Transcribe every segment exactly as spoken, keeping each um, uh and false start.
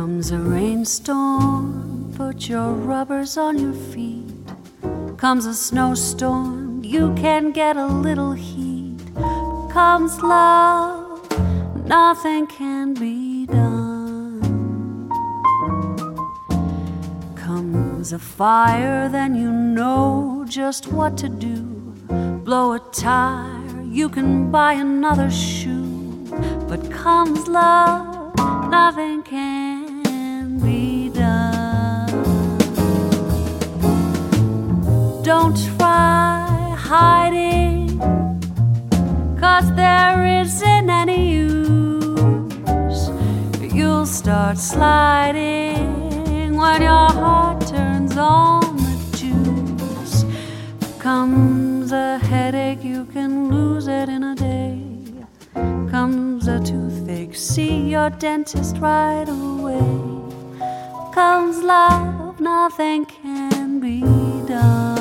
Comes a rainstorm, put your rubbers on your feet. Comes a snowstorm, you can get a little heat. Comes love, nothing can be done. Comes a fire, then you know just what to do. Blow a tire, you can buy another shoe. But comes love, nothing can be done. Don't try hiding, 'cause there isn't any use. You'll start sliding when your heart turns on the juice. Comes a headache, you can lose it in a day. Comes a toothache, see your dentist right away. Comes love, nothing can be done.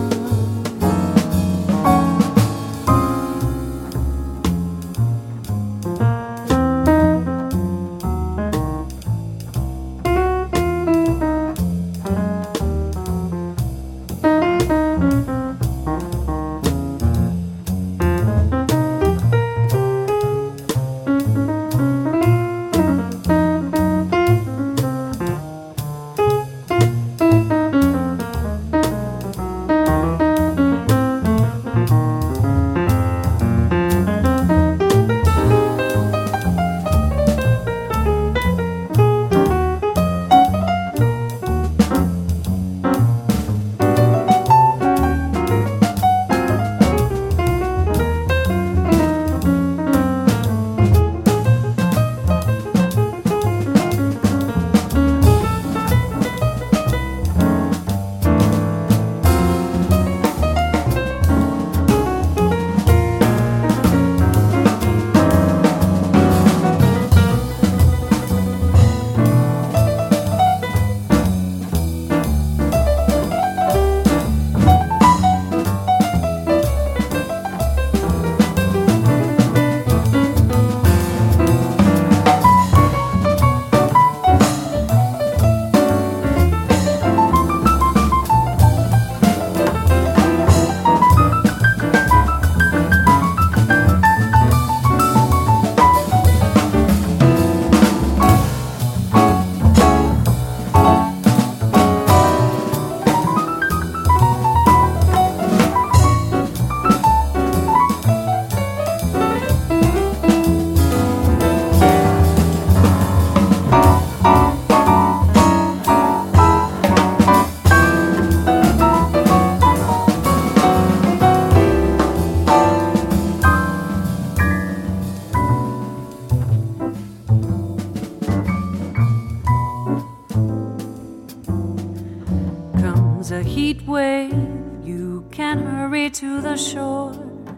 A heat wave, you can hurry to the shore.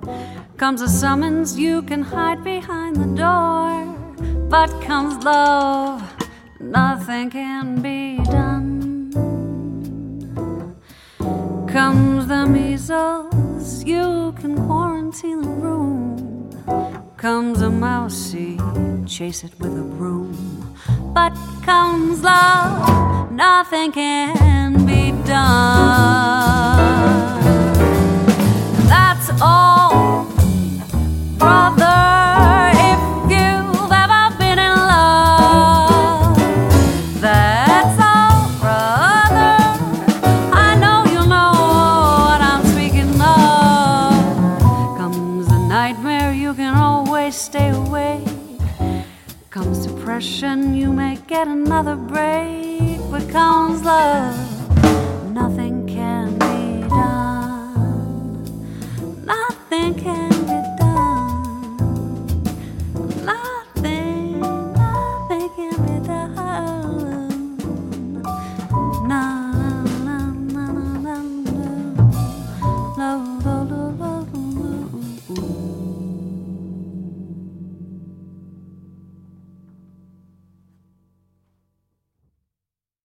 Comes a summons, you can hide behind the door. But comes love, nothing can be done. Comes the measles, you can quarantine the room. Comes a mousey, chase it with a broom. But comes love, nothing can be done. That's all, brother, if you've ever been in love. That's all, brother, I know you know what I'm speaking of. Comes a nightmare, you can always stay awake. Comes depression, you may get another break. But comes love, nothing